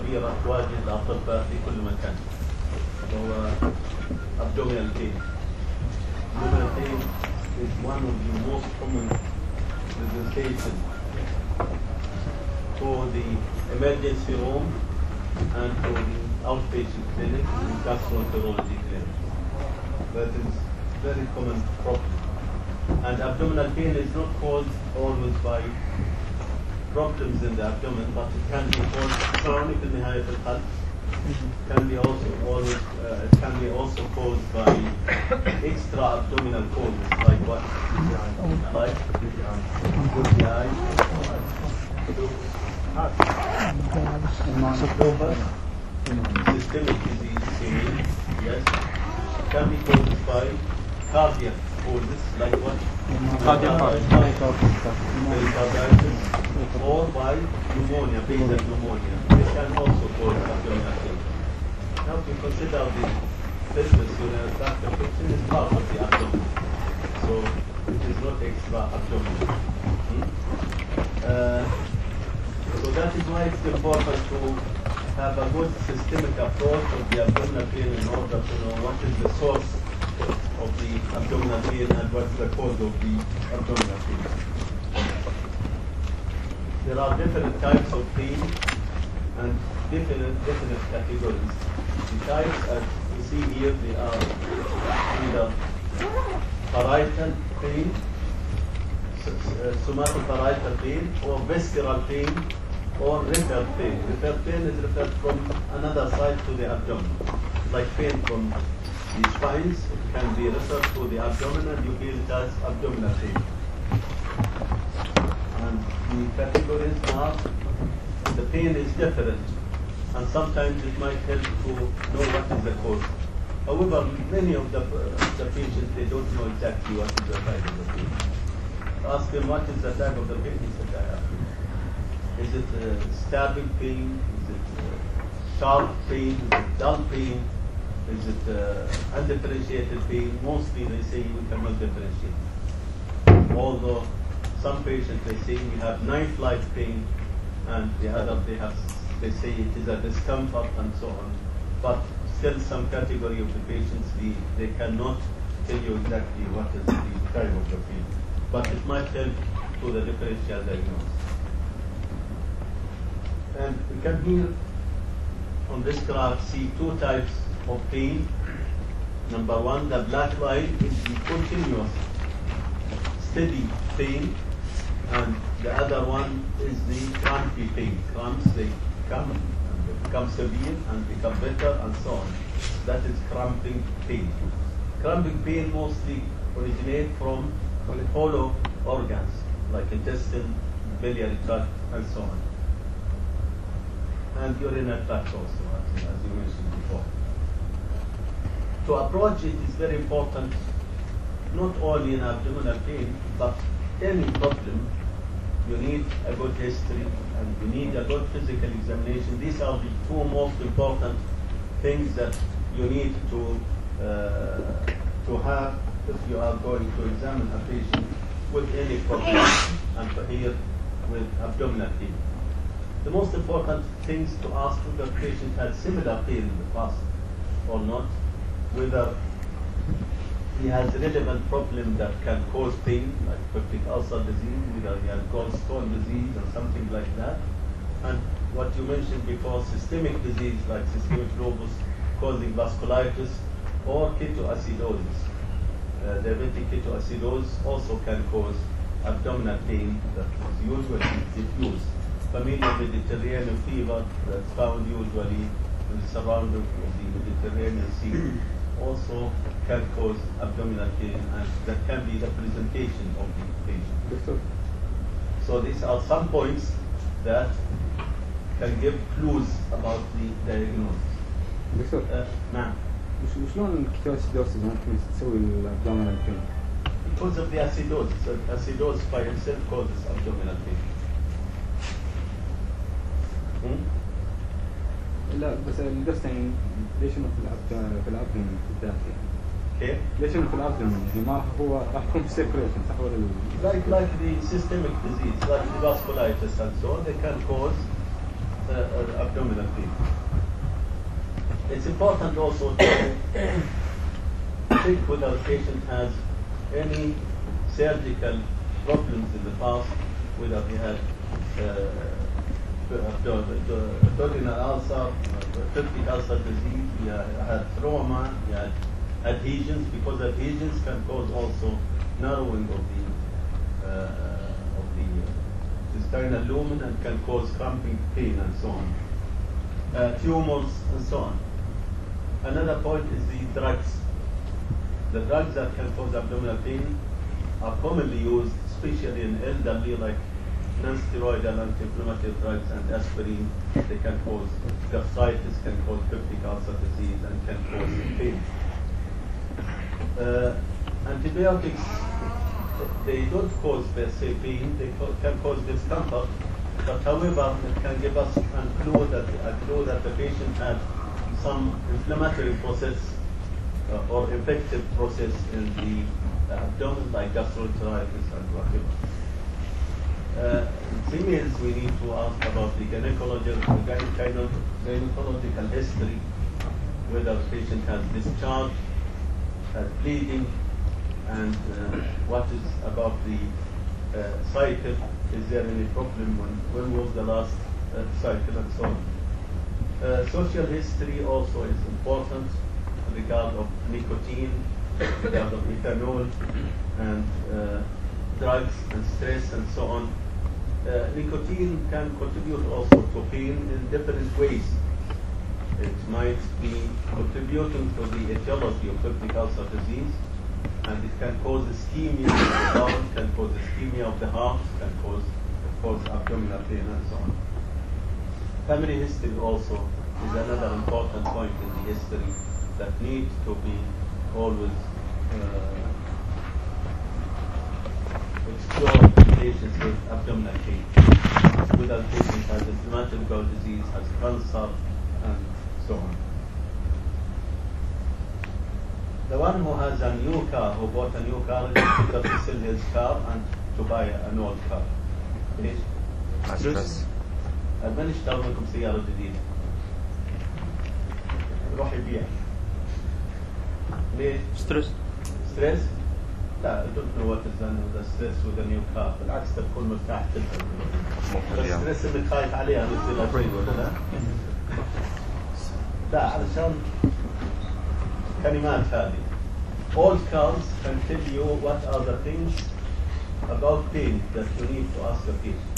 كبيرة تواجه الأطباء في كل مكان، وهو abdominal pain. Abdominal pain is one of the most common presentations for the emergency room and for the outpatient clinic and gastroenterology clinic. That is very common problem. And abdominal pain is not caused always by problems in the abdomen, but it can be caused chronic in the high health. Can be also always it can be also caused by extra abdominal causes like what? Like UTI, systemic disease, yes, can be caused by cardiac causes like what? Myocarditis, or by pneumonia, basal pneumonia. This can also cause abdominal pain. Now, if you consider the pelvis, urinary tract infection is part of the abdomen, so it is not extra abdominal. So that is why it's important to have a good systemic approach of the abdominal pain in order to know what is the source of the abdominal pain and what's the cause of the abdominal pain. There are different types of pain and different categories. The types, as you see here, they are either parietal pain, somatoparietal pain, or visceral pain, or referred pain. Referred pain is referred from another side to the abdomen, like pain from the spines. It can be referred to the abdomen, and you feel it as abdominal pain. And the categories are, the pain is different, and sometimes it might help to know what is the cause. However, many of the patients, they don't know exactly what is the type of the pain. Ask them what is the type of the pain. He said, is it stabbing pain? Is it sharp pain? Is it dull pain? Is it undifferentiated pain? Mostly they say we cannot differentiate. Although some patients, they say we have knife-like pain, and the other they say it is a discomfort and so on. But still some category of the patients, they cannot tell you exactly what is the type of the pain. But it might help to the differential diagnosis. And we can here on this graph see two types of pain. Number one, the black line is the continuous, steady pain, and the other one is the crampy pain. Cramps, they come and become severe and become better and so on. That is cramping pain. Cramping pain mostly originate from hollow organs like intestine, biliary tract, and so on. And urinary tract also, as you mentioned before. To approach it is very important, not only in abdominal pain, but any problem. You need a good history and you need a good physical examination. These are the two most important things that you need to have if you are going to examine a patient with any problem, and here with abdominal pain. The most important things to ask whether the patient had similar pain in the past or not, whether he has a relevant problem that can cause pain, like peptic ulcer disease, whether he has gallstone disease or something like that. And what you mentioned before, systemic disease like systemic lupus causing vasculitis or ketoacidosis. Diabetic ketoacidosis also can cause abdominal pain that is usually diffuse. Familial Mediterranean fever that's found usually in the surrounding of the Mediterranean Sea also can cause abdominal pain, and that can be the presentation of the patient. So these are some points that can give clues about the diagnosis. دكتور نعم. شلون الكيتواسيدوسيس ممكن تسوي الابدومينال بين؟ Because of the acidosis. So acidosis by itself causes abdominal pain. لا بس القصد يعني ليش انه في الابدومين بالذات يعني؟ كيف؟ ليش انه في الابدومين؟ يعني ما راح يكون في سيركوليشن صح ولا like the systemic disease, like the vasculitis and so on, they can cause abdominal pain. It's important also to check whether the patient has any surgical problems in the past, whether he had duodenal ulcer, peptic ulcer disease, he had trauma, he had adhesions, because adhesions can cause also narrowing of the intestinal lumen and can cause cramping pain and so on. Tumors and so on. Another point is the drugs. The drugs that can cause abdominal pain are commonly used, especially in elderly, like non-steroidal anti-inflammatory drugs and aspirin. They can cause gastritis, can cause peptic ulcer disease, and can cause pain. Antibiotics, they don't cause per se pain, they can cause discomfort, but however, it can give us a clue that the patient had some inflammatory process or infective process in the abdomen, like gastroenteritis and whatever. Females, we need to ask about the gynecological history, whether the patient has discharge, has bleeding, and what is about the cycle. Is there any problem? When was the last cycle, and so on. Social history also is important in regard of nicotine, in regard of ethanol, and drugs and stress and so on. Nicotine can contribute also to pain in different ways. It might be contributing to the etiology of peptic ulcer disease, and it can cause ischemia of the bowel, can cause ischemia of the heart, can cause, of course, abdominal pain and so on. Family history also is another important point in the history that needs to be always explored in patients with abdominal pain. Whether the patient has inflammatory bowel disease, has cancer, and so on. The one who has a new car, who bought a new car, is better to sell his car and to buy an old car. ليش؟ ستريس. من اشترى منكم سيارة جديدة؟ يروح يبيع. ليش؟ ستريس. ستريس؟ لا، I don't know what is the stress with a new car. بالعكس تكون مرتاح جدا. الستريس اللي خايف عليها بتصير شيء ولا لا؟ لا، علشان كلمات هذه. All cars can tell you what are the things about pain that you need to ask the patient.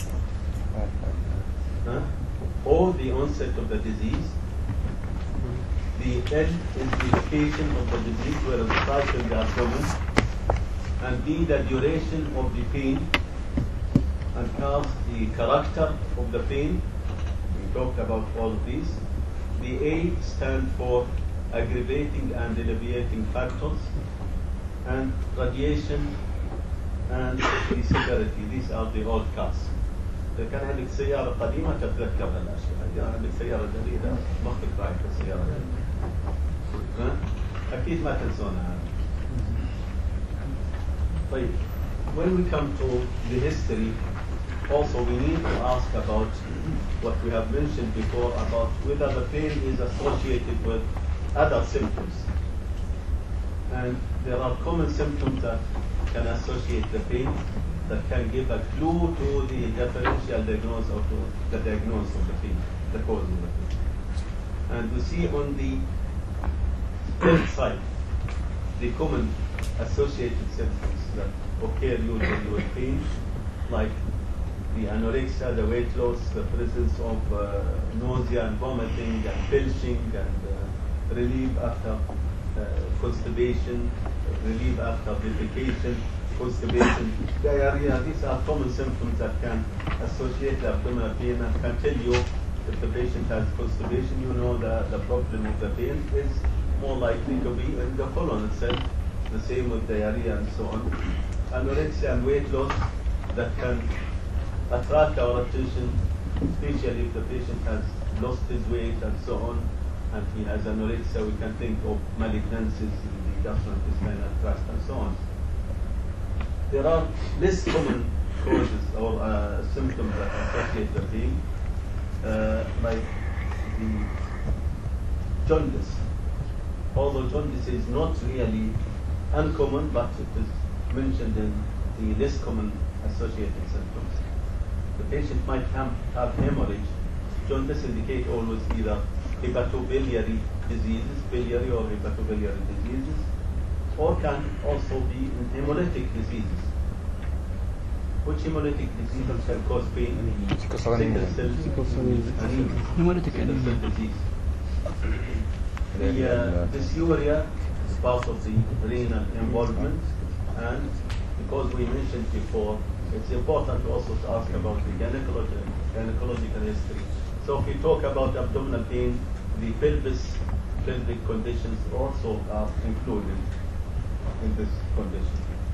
Or the onset of the disease. The L is the location of the disease, where it's right in the abdomen. And D, the duration of the pain. And K, the character of the pain. We talked about all of these. The A stands for aggravating and alleviating factors, and radiation and the severity. These are the old cars. إذا كان عندك سيارة قديمة تتذكر هالأشياء، إذا عندك سيارة جديدة مخك رايح في السيارة الجديدة. أكيد ما تنسونها هذا. طيب, when we come to the history, also we need to ask about what we have mentioned before about whether the pain is associated with other symptoms. And there are common symptoms that can associate the pain, that can give a clue to the differential diagnosis of the diagnosis of the pain, the cause of the pain. And we see on the left side the common associated symptoms that occur usually with pain, like the anorexia, the weight loss, the presence of nausea and vomiting and belching, and relief after constipation, relief after defecation, constipation, diarrhea. These are common symptoms that can associate the abdominal pain and can tell you if the patient has constipation. You know the problem of the pain is more likely to be in the colon itself. The same with diarrhea and so on. Anorexia and weight loss that can attract our attention, especially if the patient has lost his weight and so on, and he has anorexia. We can think of malignancies in the gastrointestinal tract and so on. There are less common causes or symptoms that associate the pain. like the jaundice. Although jaundice is not really uncommon, but it is mentioned in the less common associated symptoms. The patient might have hemorrhage. Jaundice indicate always either hepatobiliary diseases, biliary or hepatobiliary diseases, or can also be in hemolytic diseases. Which hemolytic diseases can cause pain? Sickle cell anemia. Hemolytic disease. The dysuria is part of the renal involvement, and because we mentioned before, it's important also to ask about the gynecological history. So if we talk about abdominal pain, the pelvic conditions also are included in this condition.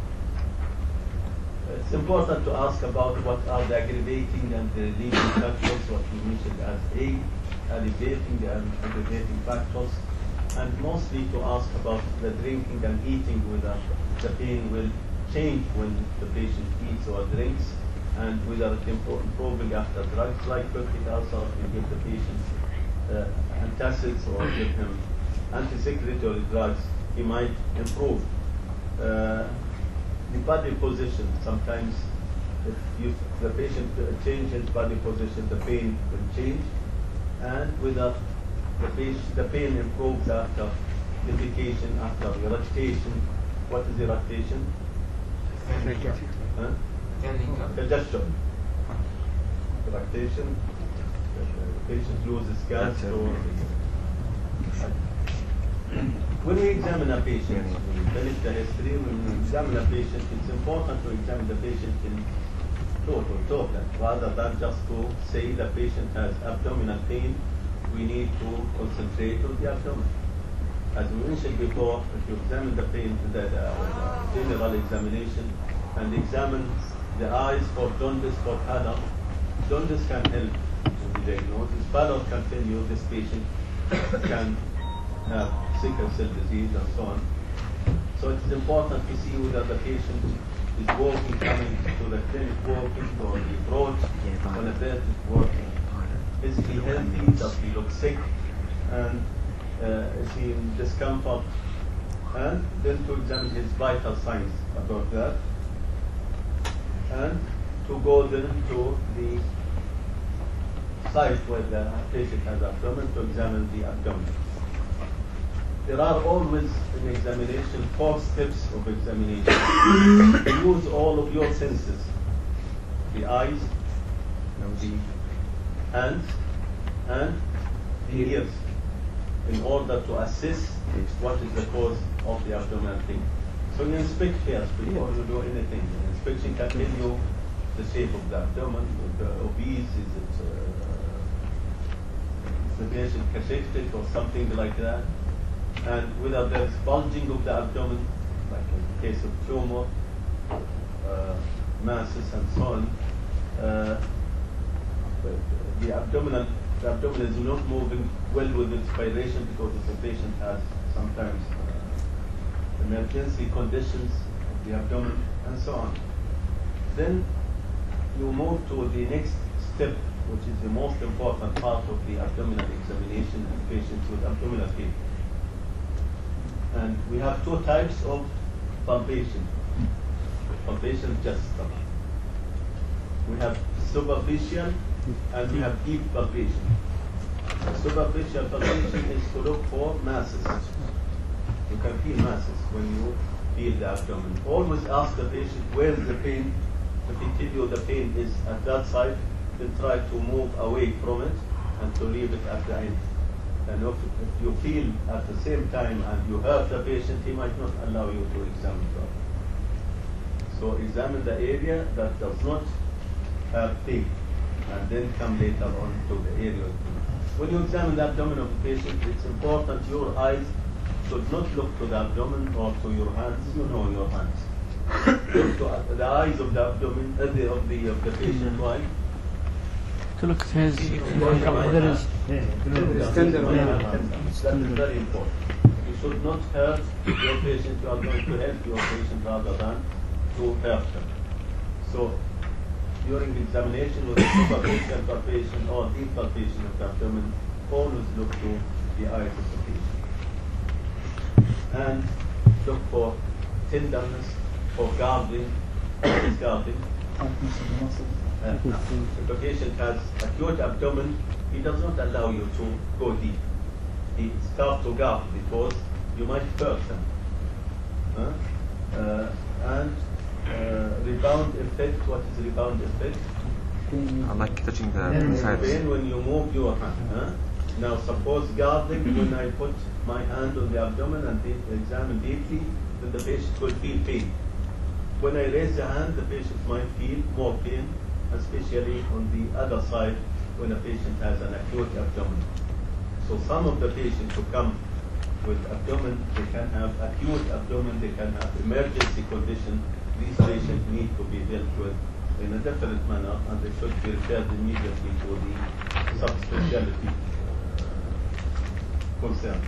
It's important to ask about what are the aggravating and the relieving factors, what we mentioned as alleviating and aggravating factors, and mostly to ask about the drinking and eating, whether the pain will change when the patient eats or drinks, and whether it's improving after drugs like peptic ulcer, if we give the patient antacids or give him anti-secretory drugs, he might improve. The body position, sometimes if the patient changes body position, the pain will change, and whether the pain improves after defecation, after eructation. What is eructation? Digestion. Eructation. The patient loses gas. When we examine a patient, we finish the history. When we examine a patient, it's important to examine the patient in total, rather than just to say the patient has abdominal pain. We need to concentrate on the abdomen. As we mentioned before, if you examine the pain, the general examination, and examine the eyes for jaundice, for pallor, jaundice can help in the diagnosis. Pallor can tell you this patient can have sickle cell disease and so on. So it is important to see whether the patient is walking, coming to the clinic walking, or the approach when a bed is working. Is he healthy? Does he look sick? And is he in discomfort? And then to examine his vital signs about that. And to go then to the site where the patient has abdomen, to examine the abdomen. There are always in examination 4 steps of examination. Use all of your senses, the eyes, the hands, and the ears, in order to assess what is the cause of the abdominal pain. So you inspect first before you do anything. The inspection can tell you the shape of the abdomen, is it obese, is the patient cachectic or something like that, and whether there is bulging of the abdomen, like in the case of tumor, masses and so on. The abdomen is not moving well with inspiration because the patient has sometimes emergency conditions of the abdomen and so on. Then you move to the next step, which is the most important part of the abdominal examination in patients with abdominal pain. And we have 2 types of palpation. Palpation just stuff. We have superficial and we have deep palpation. Superficial palpation is to look for masses. You can feel masses when you feel the abdomen. Always ask the patient where is the pain. If he tells you the pain is at that side, then try to move away from it and to leave it at the end. And if you feel at the same time and you hurt the patient, he might not allow you to examine properly. So examine the area that does not have pain, and then come later on to the area of pain. When you examine the abdomen of the patient, it's important your eyes should not look to the abdomen or to your hands. You know your hands. Look to the eyes of the abdomen, of the patient. Why? To look at his That is very important. You should not hurt your patient. You are going to help your patient rather than to hurt them. So during examination with superficial palpation or deep palpation of the abdomen, always look to the iris of the patient. And look for tenderness, for guarding. What is guarding? If the patient has acute abdomen, he does not allow you to go deep. He starts to guard because you might hurt him. And rebound effect. What is rebound effect? Like touching the sides. Pain when you move your hand. Now suppose guarding, when I put my hand on the abdomen and examine deeply, then the patient will feel pain. When I raise the hand, the patient might feel more pain, especially on the other side when a patient has an acute abdomen. So some of the patients who come with abdomen, they can have acute abdomen, they can have emergency condition. These patients need to be dealt with in a different manner, and they should be referred immediately to the subspecialty concern.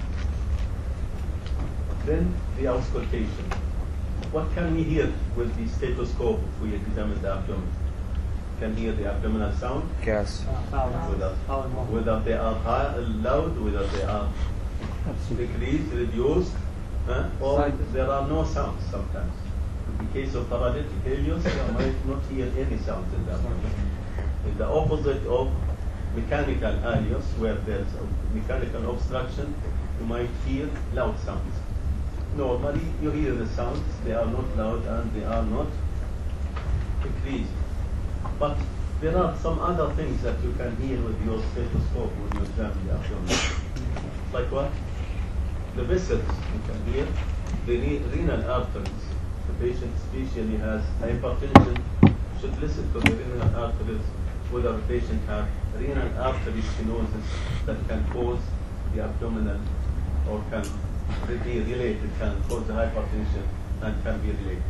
Then the auscultation. What can we hear with the stethoscope if we examine the abdomen? Can hear the abdominal sound? Gas. Whether they are high, loud, whether they are decreased, reduced, or there are no sounds sometimes. In the case of paralytic ileus, you might not hear any sounds in the abdomen. In the opposite of mechanical ileus, where there is a mechanical obstruction, you might hear loud sounds. Normally, you hear the sounds, they are not loud and they are not decreased. But there are some other things that you can hear with your stethoscope when you examine the abdomen. Like what? The vessels, you can hear. The renal arteries. The patient especially has hypertension, should listen to the renal arteries, whether the patient has renal artery stenosis that can cause the abdominal or can be related, can cause the hypertension and can be related.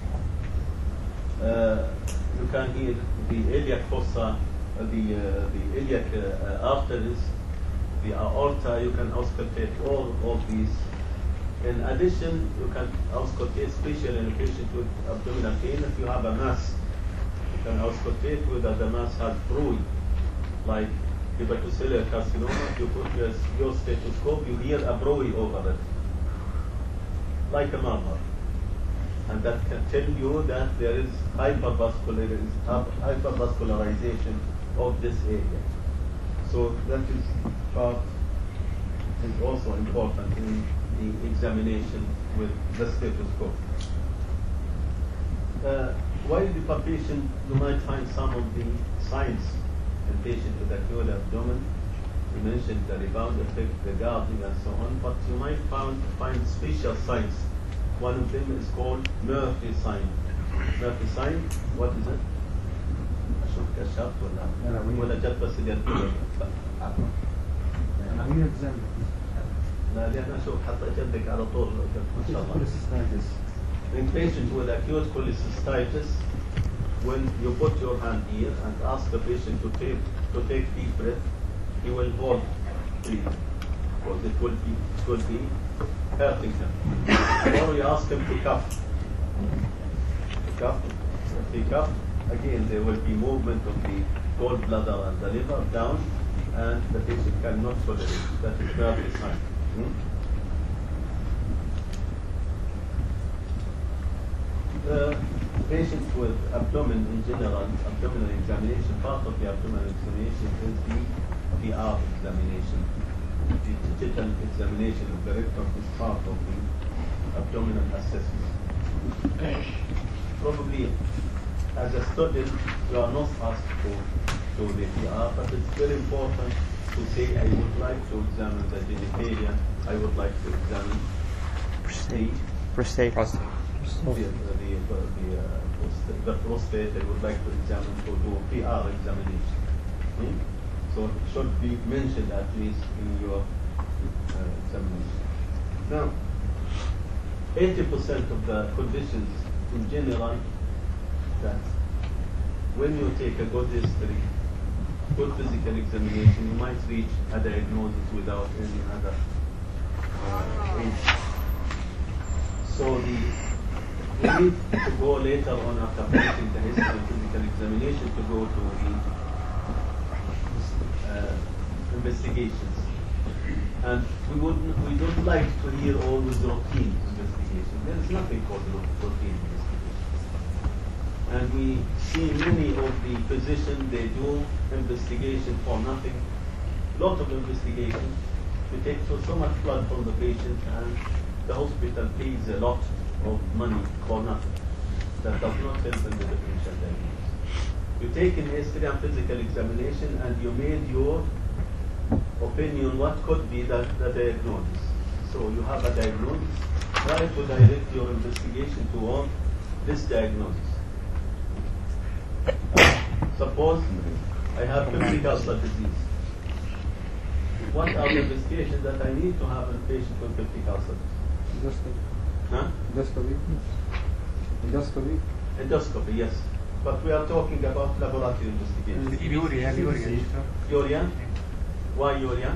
You can hear the iliac fossa, the iliac arteries, the aorta. You can auscultate all of these. In addition, you can auscultate, especially in a patient with abdominal pain, if you have a mass. You can auscultate whether the mass has bruit, like hepatocellular carcinoma. If you put your stethoscope, you hear a bruit over it, like a murmur. And that can tell you that there is hypervascularization of this area. So that is part is also important in the examination with the stethoscope. While the palpation, you might find some of the signs in patients with acute abdomen. We mentioned the rebound effect, the guarding, and so on, but you might find special signs. One of them is called Murphy sign. Murphy sign, what is it? أشوف كشاف ولا جت بس اليد. لا لأن أشوف حتى جدك على طول ما شاء الله. In patients with acute cholecystitis, when you put your hand here and ask the patient to take deep breath, he will hold breathing because it will be hurting him. Or you ask him to cough. If he cough, again there will be movement of the gallbladder and the liver down, and the patient cannot tolerate. That is Murphy sign. Patients with abdomen in general, abdominal examination, part of the abdominal examination is the PR examination. The digital examination of the rectum is part of the abdominal assessment. Probably, as a student, you are not asked to do the PR, but it's very important to say, I would like to examine the genitalia, I would like to examine prostate. The prostate, I would like to examine to do PR examination. So it should be mentioned at least in your examination. Now, 80% of the conditions in general that when you take a good history, good physical examination, you might reach a diagnosis without any other age. So the We need to go later on after finishing the history and physical examination to go to the investigations. And we don't like to hear always routine investigation. There is nothing called routine investigation. And we see many of the physicians, they do investigation for nothing. Lot of investigation. We take so much blood from the patient and the hospital pays a lot of money for nothing. That does not help in the differential diagnosis. You take an history and physical examination and you made your opinion what could be the diagnosis. So you have a diagnosis, try to direct your investigation toward this diagnosis. Suppose I have peptic ulcer disease. What are the investigations that I need to have in a patient with peptic ulcer disease? Endoscopy. Endoscopy. Endoscopy, yes. But we are talking about laboratory investigation. Urea. Why urea?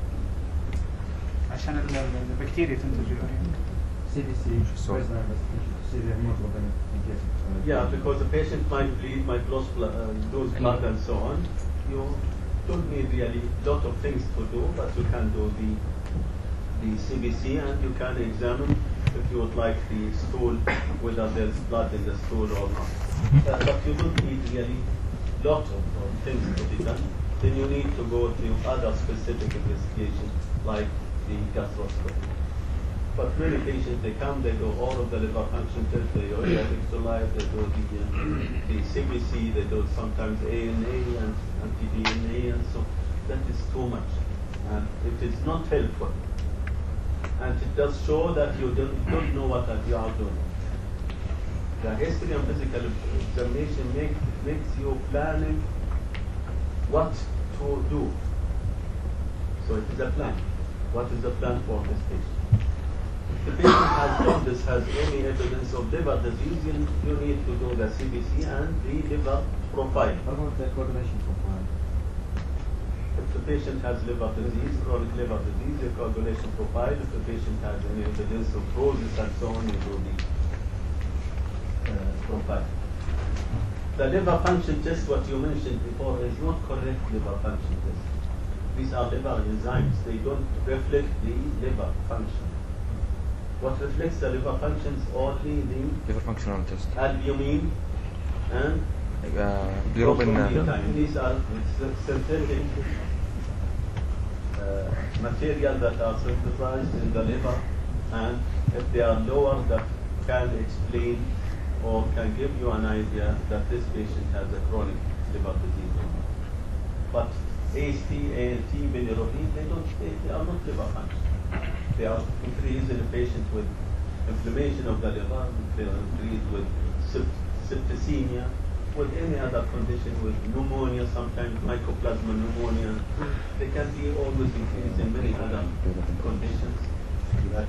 عشان البكتيريا تنتج اليوريا. Yeah, because the patient might bleed, might lose blood and so on. You don't need really a lot of things to do, but you can do the CBC and you can examine if you would like the stool, whether there's blood in the stool or not. But you don't need really a lot of things to be done. Then you need to go to other specific investigation like the gastroscopy. But many patients, they come, they do all of the liver function tests, they do electrolyte, they do the CBC, they do sometimes ANA and anti-DNA, and so that is too much. And it is not helpful. And it does show that you don't know what you are doing. The history and physical examination makes you planning what to do. So it is a plan. What is the plan for this patient? If the patient has jaundice, has any evidence of liver disease, you need to do the CBC and the liver profile. What about the coagulation profile? If the patient has liver disease, chronic liver disease, the coagulation profile. If the patient has any evidence of cirrhosis and so on, you do the profile. The liver function test, what you mentioned before, is not correct liver function test. These are liver enzymes. They don't reflect the liver function. What reflects the liver functions only the liver functional test. albumin and bilirubin. These are synthetic material that are synthesized in the liver, and if they are lower, that can explain or can give you an idea that this patient has a chronic liver disease. But AST, ALT, bilirubin, they are not liver function. They are increased in a patient with inflammation of the liver, they are increased with septicemia, with any other condition, with pneumonia, sometimes mycoplasma pneumonia. They can be always increased in many other conditions. That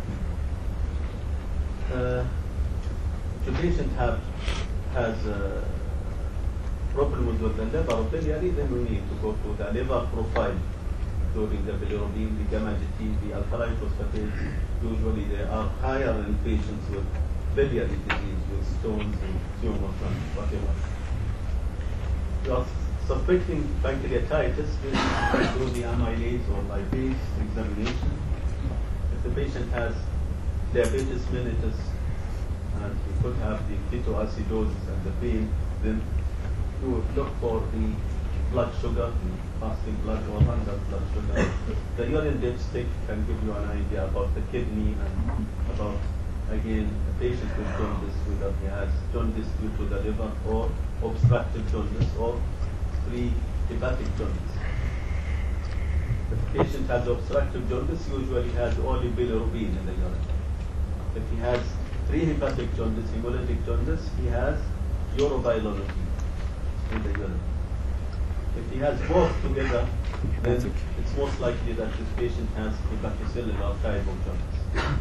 the patient has problems with the liver or biliary, then we need to go to the liver profile, including the bilirubin, the gamma GT, the alkaline phosphatase. Usually they are higher in patients with biliary disease, with stones and tumors and whatever. You are suspecting pancreatitis, then do the amylase or lipase examination. If the patient has diabetes mellitus, and you could have the ketoacidosis and the pain, then you would look for the blood sugar, the fasting blood or random blood sugar. The urine dipstick can give you an idea about the kidney and about, again, a patient with jaundice, whether he has jaundice due to the liver or obstructive jaundice or pre-hepatic jaundice. If the patient has obstructive jaundice, usually has only bilirubin in the urine. If he has pre-hepatic jaundice, hemolytic jaundice, he has urobilinogen in the urine. If he has both together, then it's most likely that this patient has hepatocellular type of jaundice.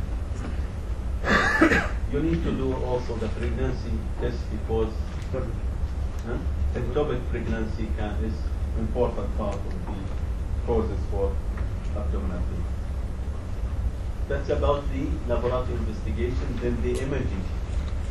You need to do also the pregnancy test because ectopic pregnancy is important part of the causes for abdominal pain. That's about the laboratory investigation. Then the imaging.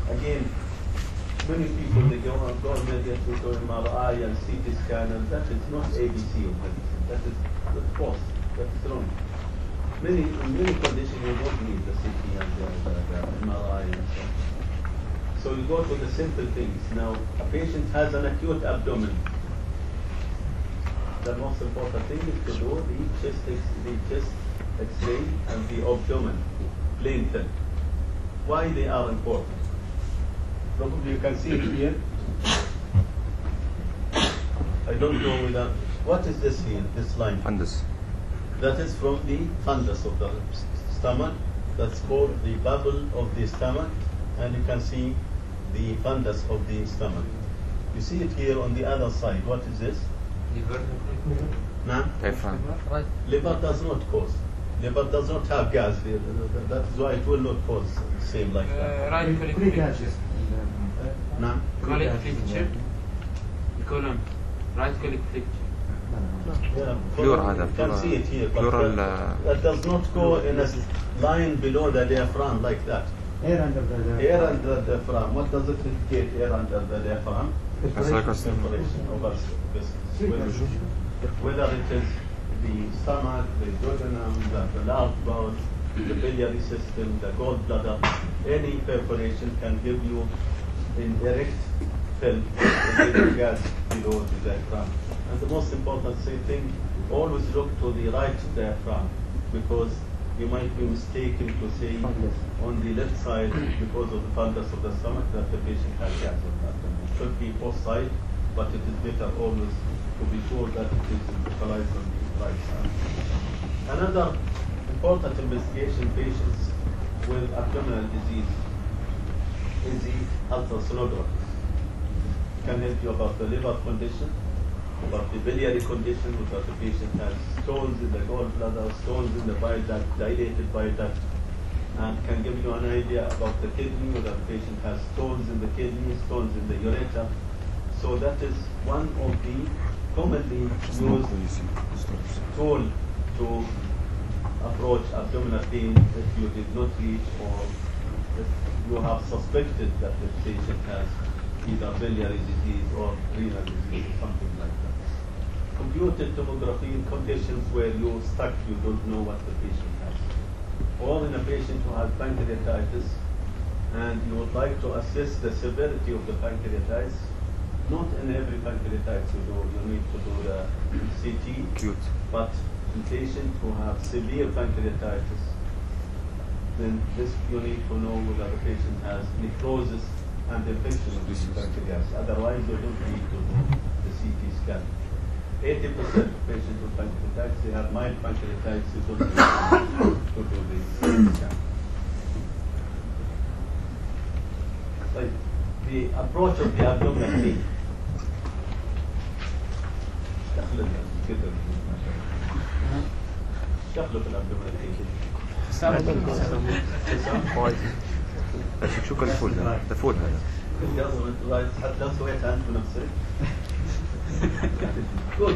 again, many people, they go immediately to MRI and CT scan, and that is not ABC of medicine. That is false. That is wrong. In many conditions, you don't need the CT and the MRI and so on. So you go to the simple things. Now, a patient has an acute abdomen. The most important thing is to do the chest X-ray and the abdomen, plain thin. Why they are important? Probably you can see it here. I don't know whether, what is this here, this line? Fundus. That is from the fundus of the stomach. That's called the bubble of the stomach, and you can see the fundus of the stomach. You see it here on the other side. What is this? Liver. No? Diaphragm. Liver does not cause. Liver does not have gas. That is why it will not cause same like that. Right colic picture. No? Colic picture. Colon. Right colic picture. Yeah, Pleural هذا. you can see it here, but Pleural. that does not go in a line below the diaphragm like that. Air under the Air under the diaphragm. What does it indicate? Air under the diaphragm? Circulation over whether it is the stomach, the duodenum, the large bowel, the biliary system, the gallbladder, any perforation can give you an erect film and gas below the diaphragm. And the most important thing, always look to the right diaphragm, because you might be mistaken to say on the left side because of the fundus of the stomach that the patient has gas on that. It should be both sides, but it is better always to be sure that it is localized on the right side. Another important investigation patients with abdominal disease is the ultrasonography. It can help you about the liver condition, about the biliary condition, whether the patient has stones in the gallbladder, stones in the bile duct, dilated bile duct, and can give you an idea about the kidney, whether the patient has stones in the kidney, stones in the ureter. So that is one of the commonly used tool to approach abdominal pain if you did not reach or if you have suspected that the patient has either biliary disease or renal disease or something like that. Computed tomography in conditions where you're stuck, you don't know what the patient has. Or in a patient who has pancreatitis and you would like to assess the severity of the pancreatitis. Not in every pancreatitis you need to do the CT, Acute. but in patients who have severe pancreatitis, then this you need to know whether the patient has necrosis and infection of the pancreas. Otherwise, you don't need to do the CT scan. 80% of patients with pancreatitis, they have mild pancreatitis, you don't need to do the CT scan. Like the approach of the abdominal pain. شكله في الابدومين شو كل فول هذا؟ ده فول هذا. حتى سويت انت بنفسك. قول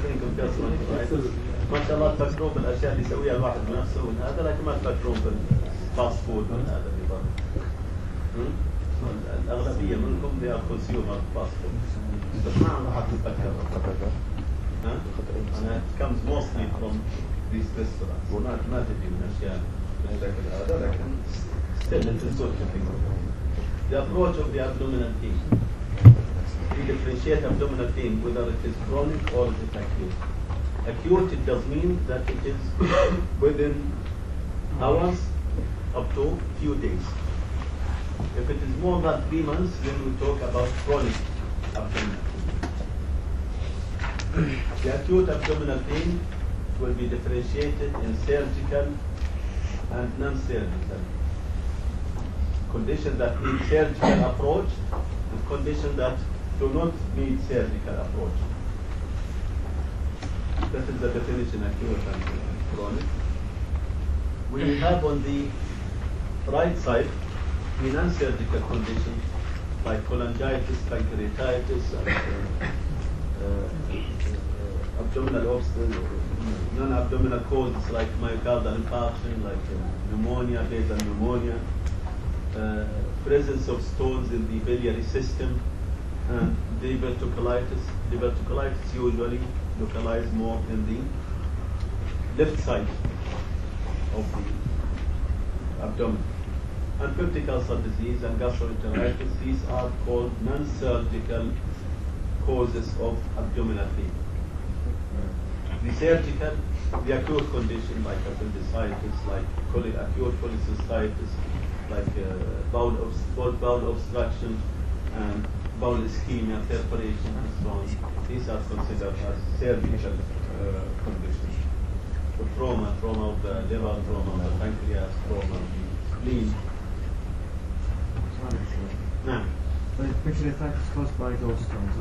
ما شاء الله تفكرون بالاشياء اللي يسويها الواحد بنفسه من هذا، لكن ما تفكرون بالفاست فود من هذا اللي برا. الاغلبيه منكم they are consumer fast food. بس ما راح تتفكر. أنا it comes mostly from these restaurants. ما تجي من أشياء بالشكل هذا، لكن still it is good to think about. The approach of the abdominal pain. We differentiate abdominal pain whether it is chronic or it is acute. Acute, it does mean that it is within hours up to few days. If it is more than 3 months, then we talk about chronic abdominal pain. The acute abdominal pain will be differentiated in surgical and non-surgical. Conditions that need surgical approach and conditions that do not need surgical approach. That is the definition of acute and chronic. We have on the right side the non-surgical conditions like cholangitis, pancreatitis, abdominal obstacles, non-abdominal causes like myocardial infarction, like pneumonia, basal pneumonia, presence of stones in the biliary system, and diverticulitis. Diverticulitis usually localized more in the left side of the abdomen. And peptic ulcer disease and gastroenteritis, these are called non-surgical causes of abdominal pain. The surgical, the acute condition like appendicitis, like acute cholecystitis, like bowel obstruction and bowel ischemia, perforation, and so on. These are considered as surgical conditions. The trauma of the liver, trauma of the pancreas, trauma of the spleen. No. But if pancreatitis caused by gallstones,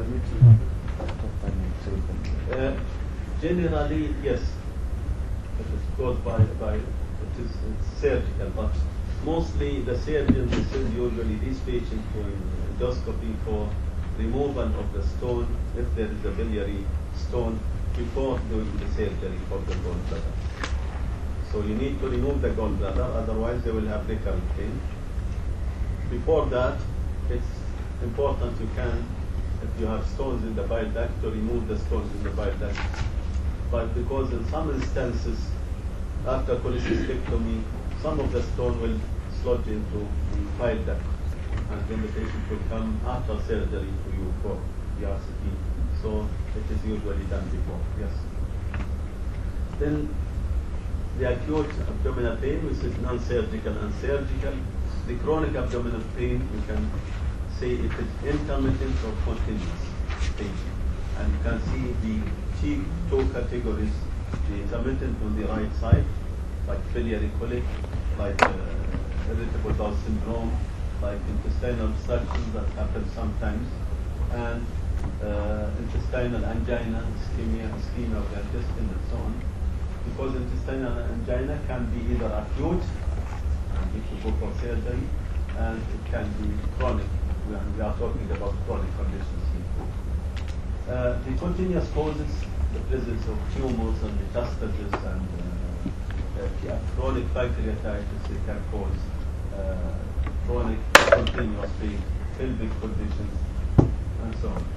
generally, yes. It is caused by it's surgical, but mostly the surgeons send usually these patients for endoscopy for removal of the stone, if there is a biliary stone, before doing the surgery for the gallbladder. So you need to remove the gallbladder, otherwise they will have recurrent pain. Before that, it's important you can, if you have stones in the bile duct, to remove the stones in the bile duct. But because in some instances, after cholecystectomy, some of the stone will sludge into the bile duct, and then the patient will come after surgery to you for the RCT. So it is usually done before, yes. Then the acute abdominal pain, which is non-surgical and surgical. The chronic abdominal pain, you can say it is intermittent or continuous pain. And you can see the two categories, the intermittent on the right side, like biliary colic, like irritable bowel syndrome, like intestinal obstruction that happens sometimes, and intestinal angina, ischemia of the intestine, and so on. Because intestinal angina can be either acute, and if you go for surgery, and it can be chronic. We are talking about chronic conditions here. The continuous causes, the presence of tumors and metastasis and chronic pancreatitis, they can cause chronic continuous pain, pelvic conditions, and so on.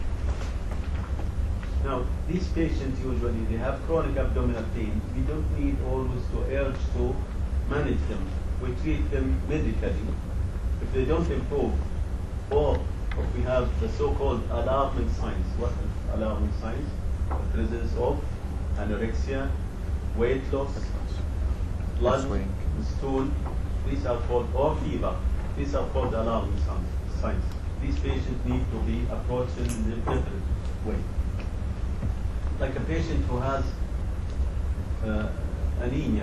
Now, these patients usually, they have chronic abdominal pain. We don't need always to urge to manage them. We treat them medically. If they don't improve, or if we have the so-called alarming signs. What are alarming signs? The presence of anorexia, weight loss, blood, stool. These are called, or fever. These are called alarming signs. These patients need to be approached in a different way. Like a patient who has anemia.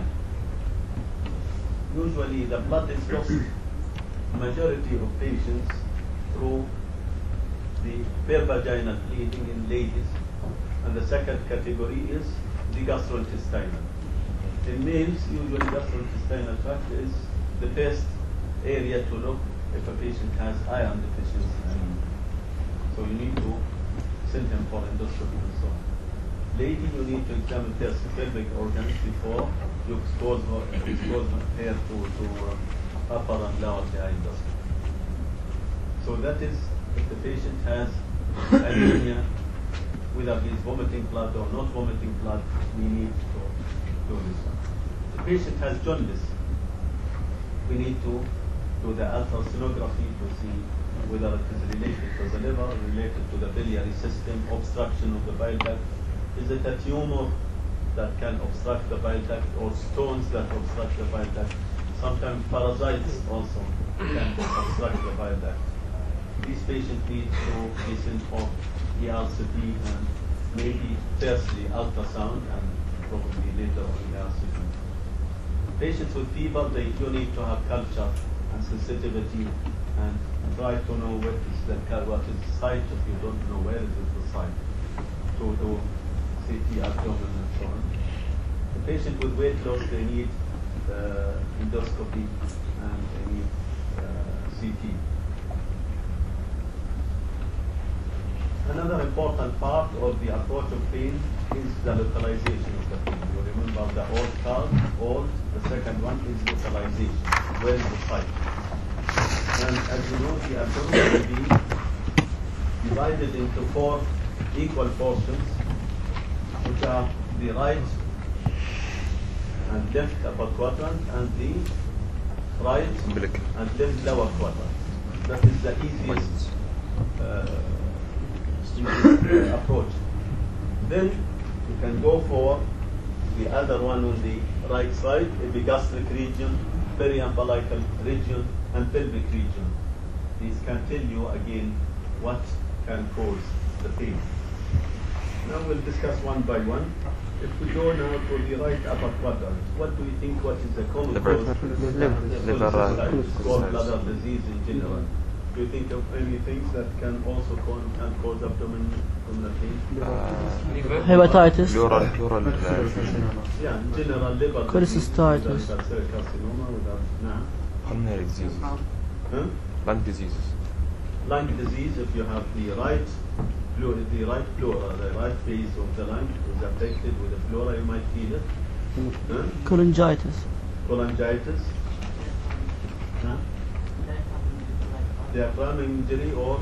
Usually the blood is lost, majority of patients, through the pervaginal bleeding in ladies. And the second category is the gastrointestinal. In males, usually gastrointestinal tract is the best area to look if a patient has iron deficiency. So you need to send him for endoscopy and so on. Lady, you need to examine their pelvic organs before you expose her to upper and lower GI endoscopy. So that is if the patient has anemia, whether he is vomiting blood or not vomiting blood, we need to do this one. If the patient has jaundice, we need to do the ultrasonography to see whether it is related to the liver, related to the biliary system, obstruction of the bile duct. Is it a tumor that can obstruct the bile duct, or stones that obstruct the bile duct? Sometimes parasites also can obstruct the bile duct. These patients need to be sent for ERCP and maybe firstly ultrasound and probably later on ERCP. Patients with fever, you need to have culture and sensitivity and try to know what is the site. If you don't know where is the site, to do CT abdomen and so on. The patient with weight loss, they need endoscopy and they need CT. Another important part of the approach of pain is the localization of the pain. You remember the old card, the second one is localization. Where is the site? And as you know, the abdomen will be divided into 4 equal portions, which are the right and left upper quadrant and the right umbilical. and left lower quadrant. That is the easiest approach. Then you can go for the other one on the right side, epigastric region, periumbilical region, and pelvic region. These can tell you again what can cause the pain. Now we'll discuss one by one. If we go now to the right upper quadrant, what do you think? What is the common Liver. cause? Liver, Gallbladder disease in general. Do you think of any things that can also cause abdominal pain? Hepatitis. Pleural. Yeah, in general liver Cholecystitis. disease, without carcinoma, without Pulmonary diseases. huh? Lung diseases. Lung disease. If you have the right pleura, the right face of the lung is affected with the pleura, you might feel it. Huh? Cholangitis. Cholangitis. Huh? Diaphragm injury or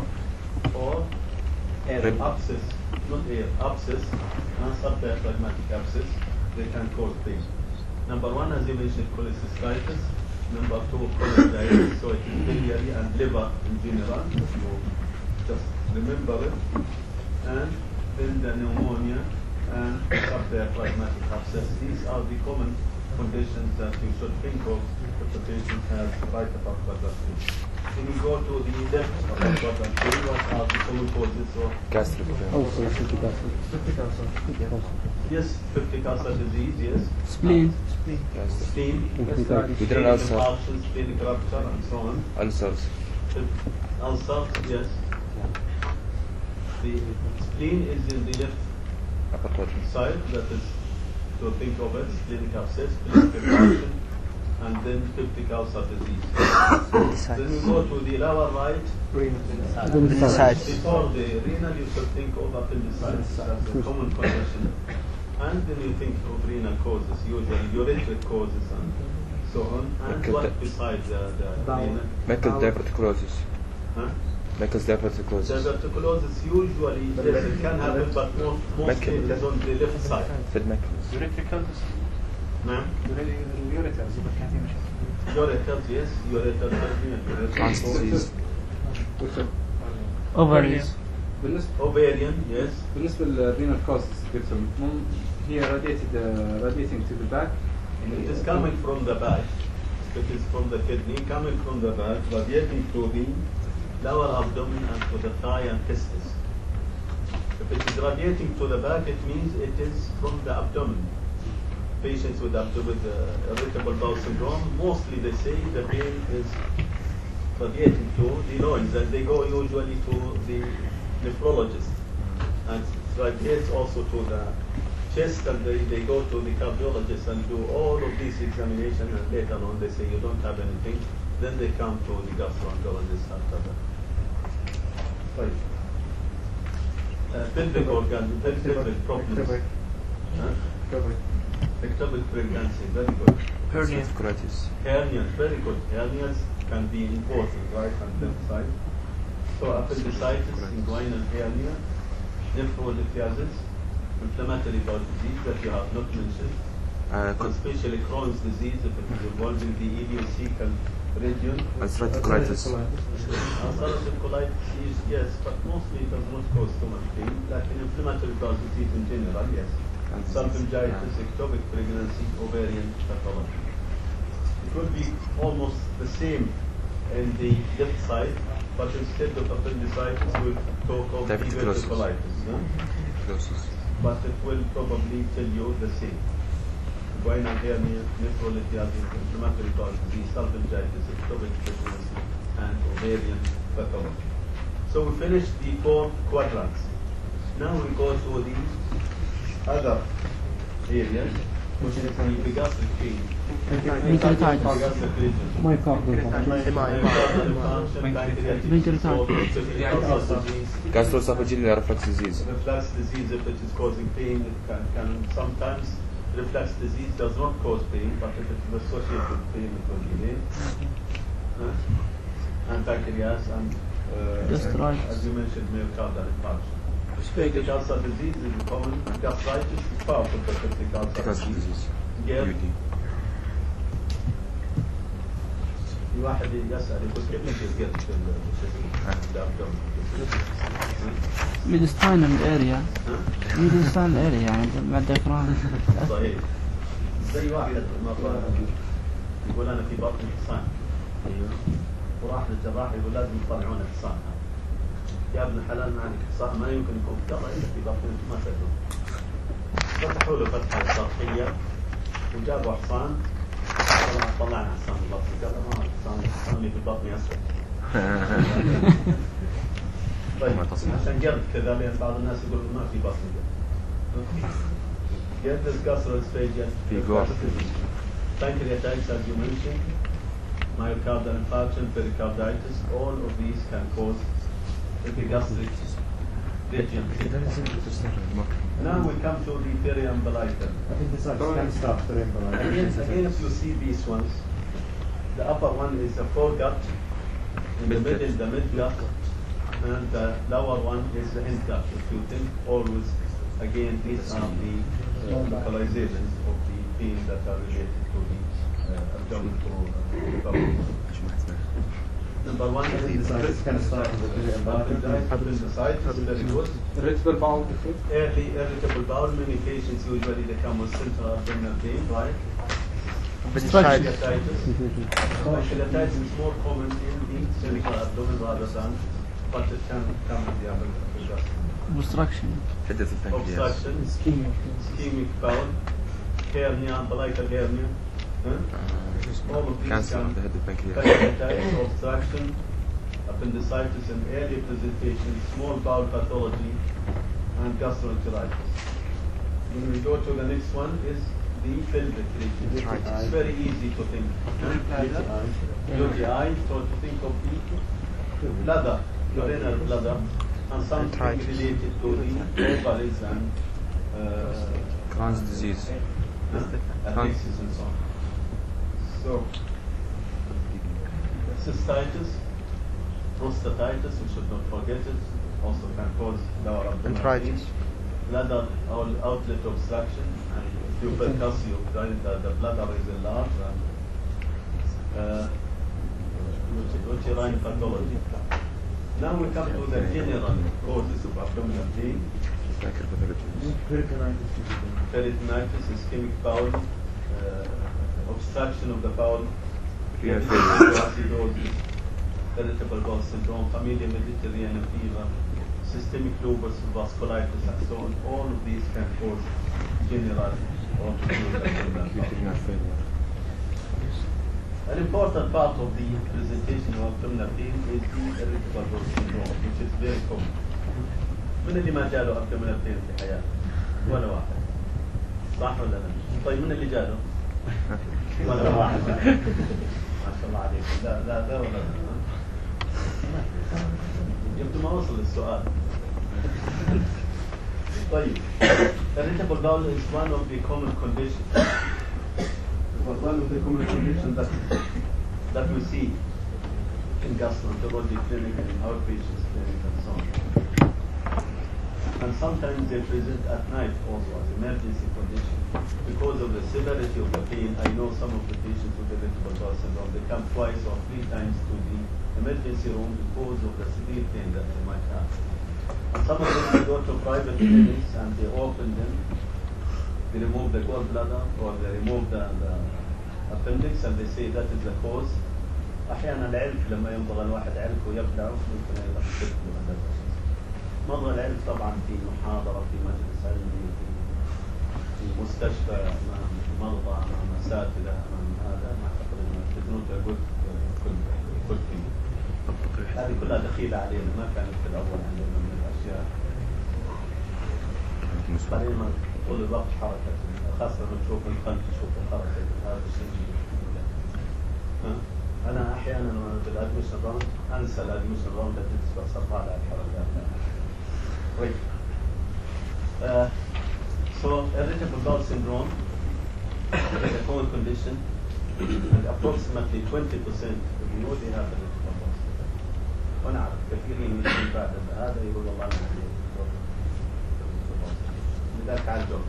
Rib. abscess, not air, abscess, subdiaphragmatic abscess, they can cause pain. Number 1, as you mentioned, cholecystitis. Number 2, cholangitis, so it is biliary and liver in general, if you just remember it. And then the pneumonia and subdiaphragmatic abscess. These are the common conditions that you should think of if the patient has right upper quadrant. When you go to the left upper quadrant, what are the common causes of Gastric. yes, peptic ulcer disease, yes, Spleen. spleen, Uterine ulcer. ulcers, splenic rupture, and so on. Ulcers. Ulcer, yes. The spleen is in the left Upper quadrant. side, that is to think of it, splenic abscess, splenic infection, and then peptic ulcer disease. Then we go to the lower right. Appendicitis. Before the renal, you should think of appendicitis. That's a common condition. And then you think of renal causes, usually urethric causes and so on. And what besides the renal? Metal diverticulosis. Huh? Metal diverticulosis. Diverticulosis usually, yes, it can happen, but mostly it is on the left side. في المكنس. Urethritis. Ma'am? Urethritis. Urethritis, yes. Urethritis. Lung disease. Ovaries. Ovarian, yes. بالنسبة للرينال كوزز دكتور هي radiating to the back. It is coming from the back. It is from the kidney, coming from the back, radiating to the lower abdomen and to the thigh and testes. If it is radiating to the back, it means it is from the abdomen. Patients with irritable bowel syndrome, mostly they say the pain is radiating to the loins, and they go usually to the nephrologist. And it radiates also to the chest, and they go to the cardiologist and do all of these examinations, and later on they say you don't have anything. Then they come to the gastroenterologist after that. Right. Pelvic organ, pelvic problems. Ectopic pregnancy, very good. Hernia. Colitis. Hernias, very good. Hernias can be important, right and left side. So appendicitis, inguinal hernia, nephrolithiasis, inflammatory bowel disease that you have not mentioned, especially Crohn's disease if it is involving the ileocecal region. Ulcerative colitis. Ulcerative colitis is, yes, but mostly it does not cause too much pain, like in inflammatory bowel disease in general, yes. Salpingitis, ectopic pregnancy, ovarian pathology. It will be almost the same in the left side, but instead of appendicitis, we'll talk of diverticulitis. No? But it will probably tell you the same. Inguinal hernia, nephrolithiasis, inflammatory bowel disease, salpingitis, ectopic pregnancy, and ovarian pathology. So we finished the 4 quadrants. Now we go to the other areas, which is the epigastric pain. Epigastric region. Gastroesophageal reflux disease. Reflux disease, if it is causing pain, it can sometimes. Reflux disease does not cause pain, but if it is associated with pain, it will be there. and pancreas and Gastritis. as you mentioned, myocardial infarction. Peptic ulcer disease is common. Gastritis is part of the peptic ulcer Because disease. disease. GERD. UD. في واحد يسأل يقول كيف نجي الجلد في الأبدومن؟ mediastinal area. mediastinal area يعني مع الديافرام. صحيح. زي واحد مرة يقول أنا في بطن حصان. أيوه. وراح للجراح يقول لازم يطلعون الحصان. يا ابن الحلال ما عندك حصان ما يمكن يكون ترى إلا في بطن ما تدري. فتحوا له فتحة سطحية وجابوا حصان. طلعنا حصان في البطن قال ما الحصان اللي في البطن أسود. طيب عشان قرد كذا لأن بعض الناس يقول ما في بطن قرد is gastroesophageal pancreatitis as you mentioned, myocardial infarction, pericarditis, all of these can cause epigastric region. Now we come to the periumbilical. Appendicitis can start periumbilitis. Again, if you see these ones, the upper one is the foregut, in the middle the midgut, and the lower one is the hindgut. If you think always, again, these are the localizations of the pain that are related to the abdominal bowel. Number one is Appendicitis can start with periumbilitis. appendicitis, very good. irritable bowel disease. Early irritable bowel, many patients usually they come with central abdominal pain, right? Pancreatitis. Pancreatitis is more common in the central abdomen rather than, but it can come in the upper abdomen. obstruction. حدة البنكرياس. Obstruction, ischemic bowel, hernia, umbilical hernia. All of these Cancer can of the head of pancreas. pancreatitis, obstruction, appendicitis in early presentation, small bowel pathology, and gastroenteritis. When we go to the next one is the pelvic region. It's very easy to think. UTI, so to think of the bladder, urinary bladder, and something related to the ovaries and Crohn's disease. adhesives and so on. So, cystitis, prostatitis, we should not forget it, also can cause lower abdominal pain. Arthritis. Bladder outlet obstruction, and if you percuss, you find that the bladder is enlarged, and uterine pathology. Now we come to the general causes of abdominal pain. Peritonitis, ischemic bowel, obstruction of the bowel, Yeah, acidosis, irritable bowel syndrome, familial Mediterranean fever, systemic lupus, vasculitis, and so on. All of these can cause general or acute abdominal pain. An important part of the presentation of abdominal pain is the irritable bowel syndrome, which is very common. من اللي ما جاله abdominal pain في حياته؟ ولا واحد. صح ولا لا؟ طيب من اللي جاله؟ ولا واحد. ما شاء الله عليك. لا ولا لا. يبدو ما وصل السؤال. طيب. Irritable bowel is one of the common conditions. One of the common conditions that we see in gastroenterology clinic and in outpatients clinic and so on. And sometimes they present at night also as emergency condition. Because of the severity of the pain, I know some of the patients with irritable bowel syndrome, they come twice or 3 times to the emergency room because of the severe pain that they might have. And some of them they go to private clinics and they open them, they remove the gallbladder or they remove the appendix and they say that is the cause. أحيانا العلف لما يمضغ الواحد علف ويبلعه ممكن يخف له. مرة العلم طبعا في محاضرة في مجلس علمي في مستشفى أمام مرضى أمام أساتذة أمام هذا ما أعتقد أنه تدنوت كل فيه. هذه كلها دخيلة علينا ما كانت في الأول عندنا من الأشياء. بعدين طول الوقت حركة خاصة لما تشوف القلب تشوف الحركة هذا الشيء. أنا أحيانا بالأدميشن راوند أنسى الأدميشن راوند التي تتصل على الحركات. Wait. So irritable bowel syndrome is a common condition, and approximately 20% of you know they have irritable bowel syndrome. ونعرف كثيرين من الشباب هذا يقول والله أنا عندي لذلك على الجوب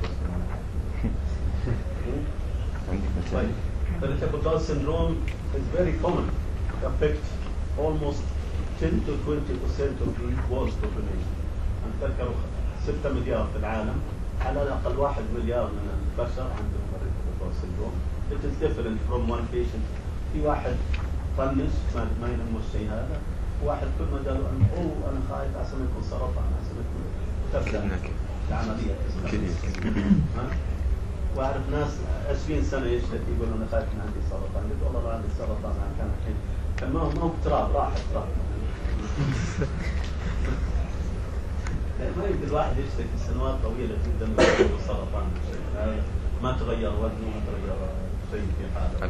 طيب irritable syndrome is very common. It affects almost 10 to 20% of the world's population. نتذكروا 6 مليار في العالم، على الأقل 1 مليار من البشر عندهم irritable syndrome. It is different from one patient. في واحد طنش ما يهمه الشيء هذا، وواحد كل ما قالوا أنا خايف عشان يكون سرطان عشان يكون تبدأ العملية. واعرف ناس 20 سنه يشتكي يقول انا خايف من عندي سرطان، قلت والله ما عندي سرطان كان الحين كان ما هو تراب راحت ما يقدر الواحد يشتكي سنوات طويله جدا من السرطان ما تغير وزنه ما تغير شيء في حاله.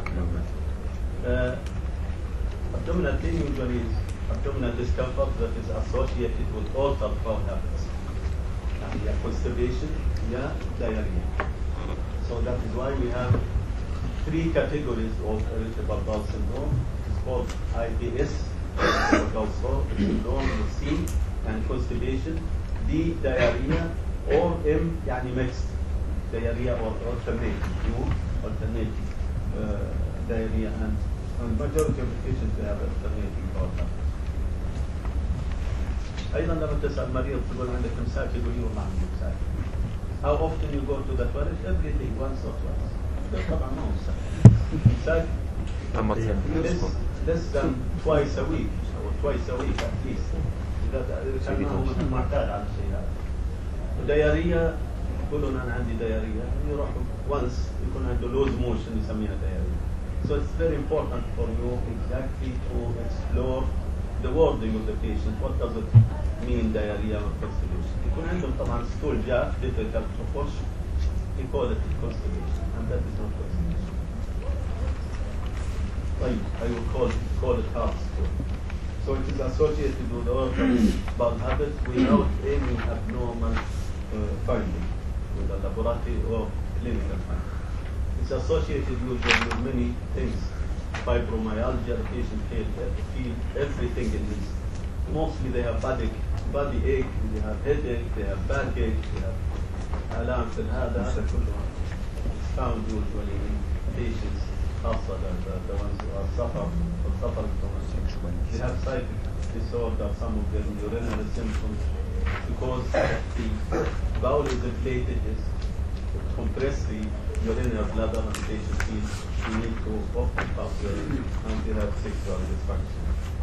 abdominal pain usually is abdominal discomfort that is associated with altered bowel habits. يعني constipation يا diarrhea. So that is why we have 3 categories of irritable bowel syndrome. It's called IBS, also syndrome, C, and constipation, D, diarrhea, or M, يعني mixed diarrhea or alternate diarrhea, and majority of the patients they have alternating bowel habits. أيضا لما تسأل مريض تقول عندك إمساك يقول لي والله عندي إمساك. How often you go to the toilet? Every day, once or twice. طبعا ما هو إمساك. less than twice a week or twice a week at least. إذا كان هو معتاد على الشيء هذا. وديارية يقولون أنا عندي ديارية يروح once يكون عنده lose motion يسميها ديارية. So it's very important for you exactly to explore the wording of the patient. What does it mean diarrhea or constipation? يكون عندهم طبعا stool جاف difficult to push. We call it constipation, and that is not constipation. طيب, I will call it half stool. So it is associated with organ bowel habits without any abnormal finding with a laboratory or clinical finding. It's associated usually with many things. Fibromyalgia, the patient feel everything in this. Mostly they have body ache, they have headache, they have backache, they have alarm في هذا كله. It's found usually in patients, also the ones who are suffering from it. They have psychic disorder, some of them urinary symptoms, because the bowel is inflated, is compress the urinary bladder, and patients feel you need to often pass urine and they have sexual dysfunction.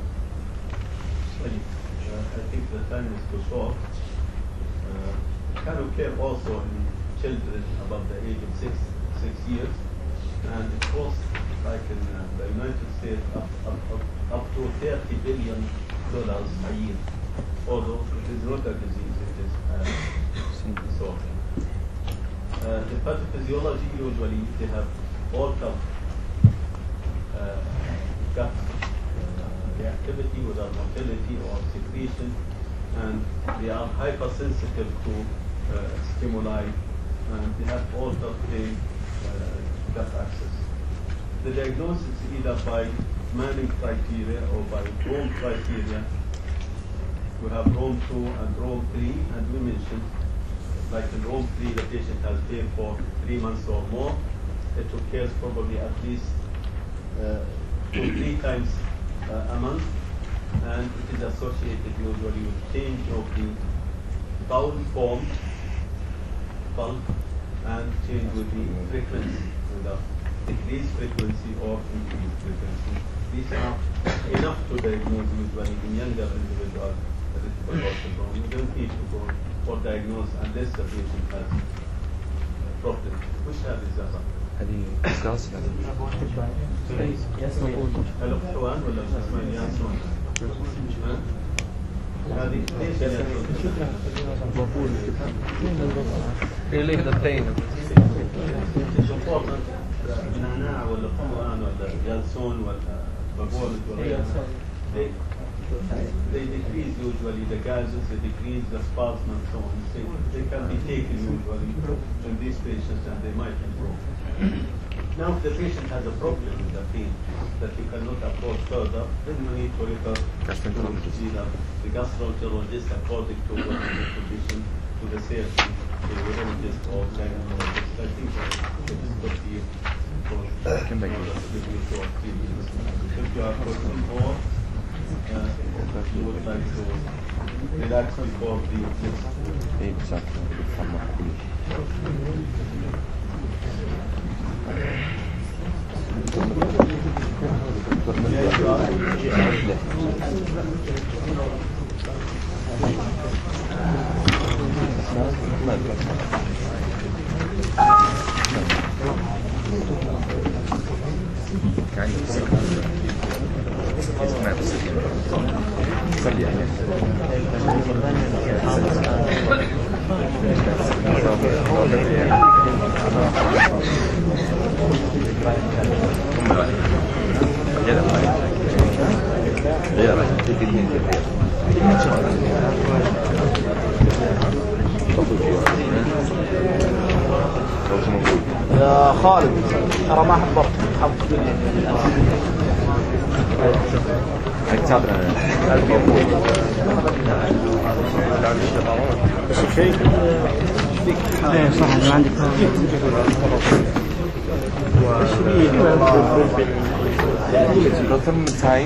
I think the time is too short. Can occur also in children above the age of 6 years, and it costs, like in the United States, up to $30 billion a year. Although it is not a disease, it is a disorder. The pathophysiology usually they have altered gut reactivity without motility or secretion, and they are hypersensitive to stimuli, and they have altered the gut axis. The diagnosis is either by Manning criteria or by Rome criteria. We have Rome 2 and Rome 3, and we mentioned, like in Rome 3, the patient has pain for 3 months or more. It occurs probably at least 3 times a month, and it is associated usually with change of the bowel form, bulk, and change with the frequency, with a decreased frequency or increased frequency. These are enough to diagnose usually in younger individuals irritable bowel syndrome. You don't need to go for diagnosis unless the patient has problem. Which هذه الزهرة؟ هذه كاس هل حوان ولا اسمها ياسون؟ هذه ليش ياسون؟ relieve the pain. It's important. نعناع ولا حوان ولا ياسون ولا بابول ولا they decrease usually the gases, they decrease the spasm and so on. They can be taken usually in these patients and they might improve. Now, if the patient has a problem with the pain that you cannot approach further, then you need to refer to the gastroenterologist according to what is the condition, to the surgeon, to the urologist or gynecologist. I think that it is good to you. If you are person or you would like to relax before the يا خالد ترى ما حضرت ايه صح انا عندي ثم تايم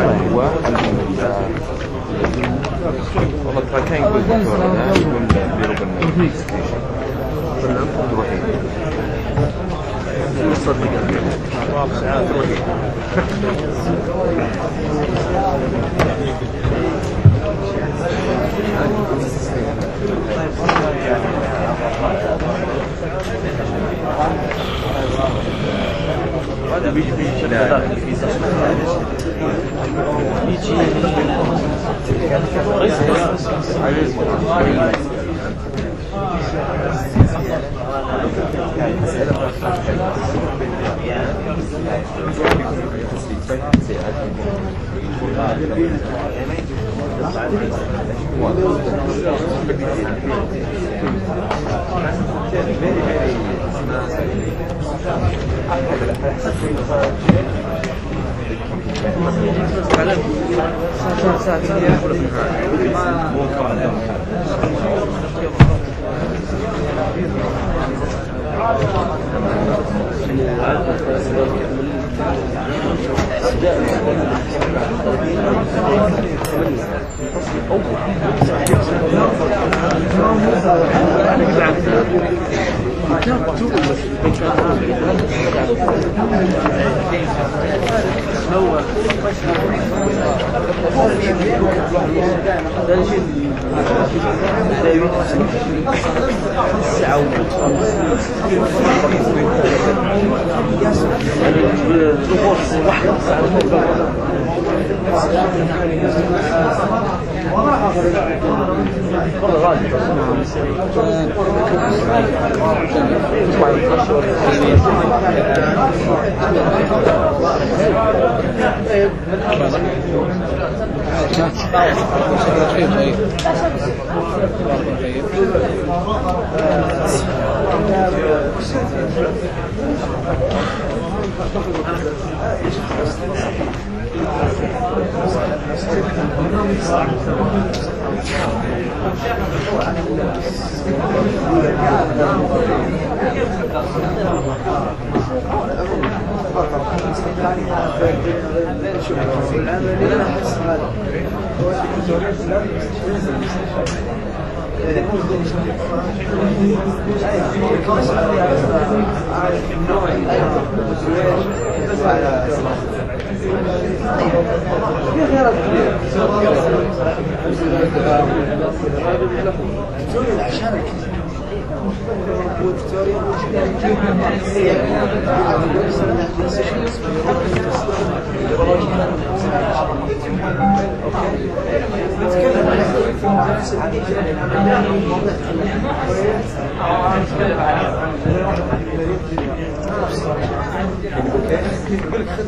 والله ترى كان يقول دكتور انا يقول بيروح تروحين صدق رابع ساعات تروحين هذا بيجي في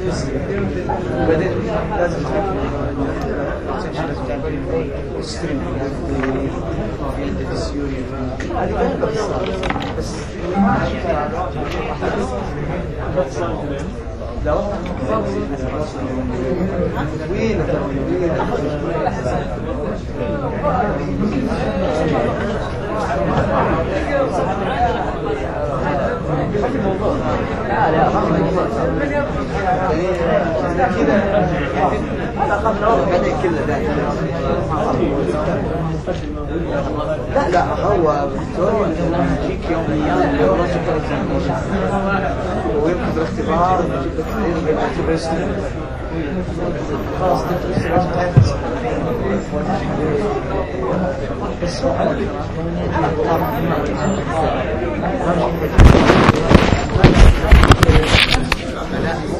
بعدين لازم تستلم في عندك السيوري هذه بس لا والله وين لا هو فيكتوريا يجيك يوم من الايام ويبقى بالاختبار ويجيب لك تعليق بالاعتبار سنين خلاص تدرس بس